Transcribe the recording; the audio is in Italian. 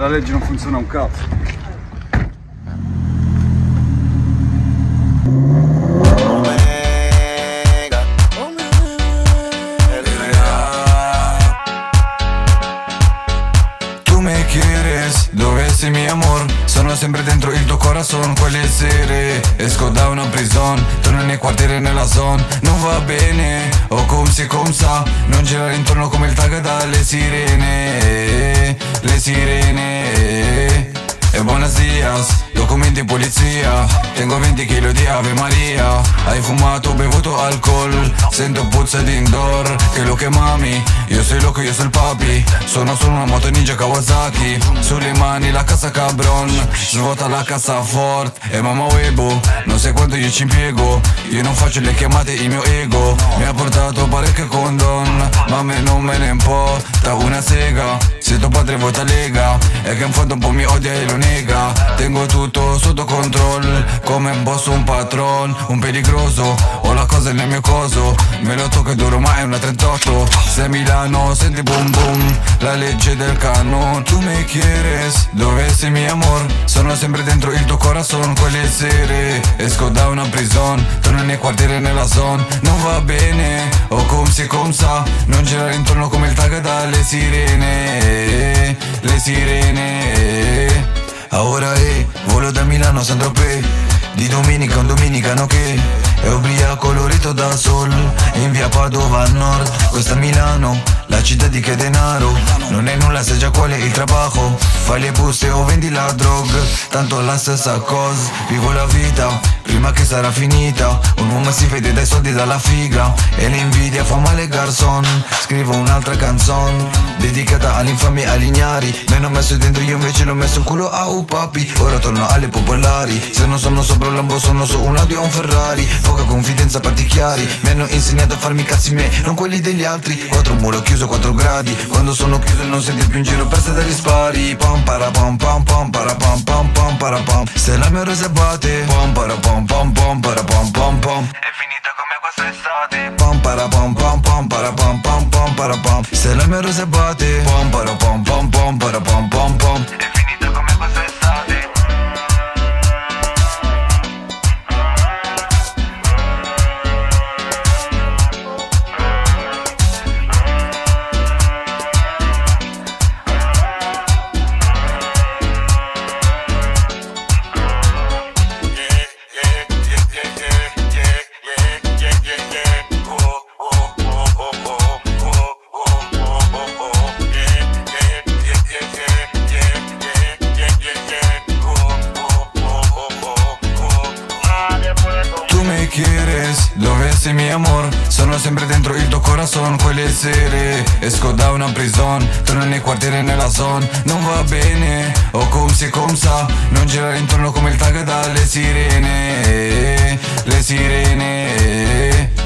La legge non funziona un cazzo. Dove sei mi amor? Sono sempre dentro il tuo corazon. Quelle sere esco da una prison, torno nei quartieri nella zone. Non va bene, o come si sa, non girare intorno come il tag dalle sirene. Le sirene. E buenos dias, documenti in polizia. Tengo 20 kg di Ave Maria. Hai fumato, bevuto alcol, sento puzza di indoor. Che lo che mami, io sei loco, io sono il papi. Sono solo una moto ninja Kawasaki. Sulle mani la cassa cabron, svuota la cassa fort. E mamma Weibo, non sai quanto io ci impiego. Io non faccio le chiamate, il mio ego mi ha portato parecchio condon, ma a me non me ne importa una sega. Se tuo padre vota Lega, è che in fondo un po' mi odia e lo nega. Tengo tutto sotto controllo, come un boss, un patron, un peligroso. Ho la cosa nel mio coso, me lo tocco è duro ma è una 38. Se Milano senti boom boom, la legge del canon. Tu me quieres, dove sei mi amor? Sono sempre dentro il tuo corazon. Quelle sere esco da una prison, torno nei quartieri nella zone. Non va bene, o come sa, non girare intorno come il tag dalle sirene. Le sirene. Ora volo da Milano a Saint-Tropez, di domenica un domenicano che è ubriaco colorito da sol. In via Padova al nord, questa Milano, la città di che denaro. Non è nulla se già qual è il trabajo. Fai le buste o vendi la droga, tanto la stessa cosa. Vivo la vita, prima che sarà finita. Un uomo si vede dai soldi dalla figa, e l'invidia fa male garçon. Scrivo un'altra canzone, dedicata all'infamia e agli ignari. Mi hanno messo dentro, io invece l'ho messo in culo a un papi. Ora torno alle popolari, se non sono sopra un Lambo sono su un Audi o un Ferrari. Poca confidenza, parti chiari, mi hanno insegnato a farmi i cazzi miei, non quelli degli altri. 4 muro chiuso, 4 gradi, quando sono chiuso non senti più in giro per strada gli spari. Pam para pam pam pam para pam pam pam para pam. Se la mia rosa batte, pam para pam pam pam para pam pam pam. È finita come questa estate, pam para pam pam pam para pam pam pam para pam. Se la mia rosa batte, pam para pam pam pam para pam pam pam. È finita come questa estate. Dove sei mi amor? Sono sempre dentro il tuo corazon. Quelle sere esco da una prison, torno nei quartieri nella zone. Non va bene, o come sa, non girare intorno come il tag dalle sirene. Le sirene.